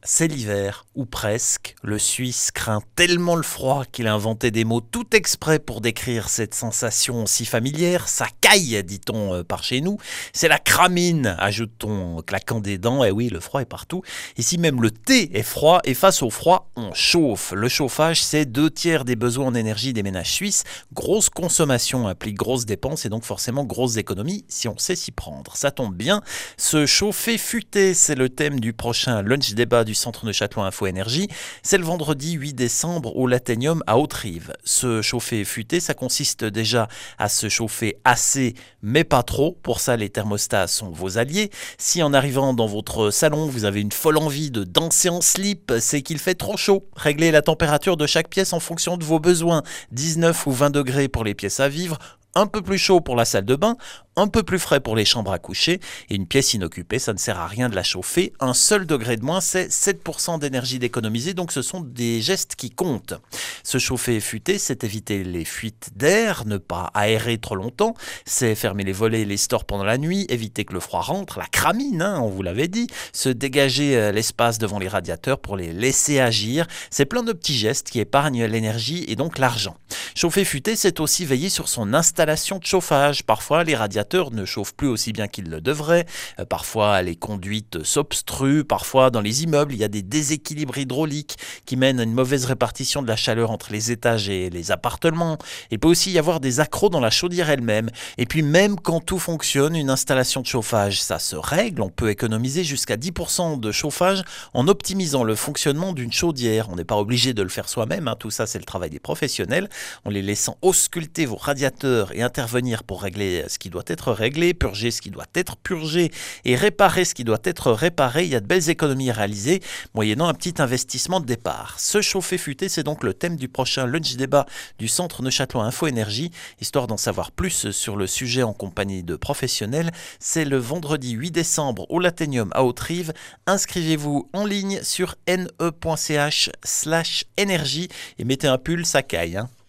C'est l'hiver, ou presque. Le Suisse craint tellement le froid qu'il a inventé des mots tout exprès pour décrire cette sensation si familière. Ça caille, dit-on par chez nous. C'est la cramine, ajoute-t-on en claquant des dents. Eh oui, le froid est partout. Ici même le thé est froid et face au froid, on chauffe. Le chauffage, c'est 2 tiers des besoins en énergie des ménages suisses. Grosse consommation implique grosses dépenses et donc forcément grosses économies si on sait s'y prendre. Ça tombe bien, se chauffer futé, c'est le thème du prochain lunch débat du Centre Neuchâtelois Info Énergie. C'est le vendredi 8 décembre au Lathénium à Haute-Rive. Se chauffer futé, ça consiste déjà à se chauffer assez, mais pas trop. Pour ça, les thermostats sont vos alliés. Si en arrivant dans votre salon, vous avez une folle envie de danser en slip, c'est qu'il fait trop chaud. Réglez la température de chaque pièce en fonction de vos besoins. 19 ou 20 degrés pour les pièces à vivre, un peu plus chaud pour la salle de bain, un peu plus frais pour les chambres à coucher, et une pièce inoccupée, ça ne sert à rien de la chauffer. Un seul degré de moins, c'est 7% d'énergie d'économiser, donc ce sont des gestes qui comptent. Se chauffer et futer, c'est éviter les fuites d'air, ne pas aérer trop longtemps, c'est fermer les volets et les stores pendant la nuit, éviter que le froid rentre, la cramine, on vous l'avait dit, se dégager l'espace devant les radiateurs pour les laisser agir. C'est plein de petits gestes qui épargnent l'énergie et donc l'argent. Chauffer futer, c'est aussi veiller sur son installation de chauffage. Parfois, les radiateurs ne chauffent plus aussi bien qu'ils le devraient. Parfois, les conduites s'obstruent. Parfois, dans les immeubles, il y a des déséquilibres hydrauliques qui mènent à une mauvaise répartition de la chaleur entre les étages et les appartements. Il peut aussi y avoir des accros dans la chaudière elle-même. Et puis, même quand tout fonctionne, une installation de chauffage, ça se règle. On peut économiser jusqu'à 10% de chauffage en optimisant le fonctionnement d'une chaudière. On n'est pas obligé de le faire soi-même. Tout ça, c'est le travail des professionnels. En les laissant ausculter vos radiateurs et intervenir pour régler ce qui doit être réglé, purger ce qui doit être purgé et réparer ce qui doit être réparé, il y a de belles économies réalisées moyennant un petit investissement de départ. Se chauffer futé, c'est donc le thème du prochain lunch débat du Centre Neuchâtelois Info Énergie. Histoire d'en savoir plus sur le sujet en compagnie de professionnels, c'est le vendredi 8 décembre au Lathénium à Haute-Rive. Inscrivez-vous en ligne sur ne.ch/énergie et mettez un pull, ça caille.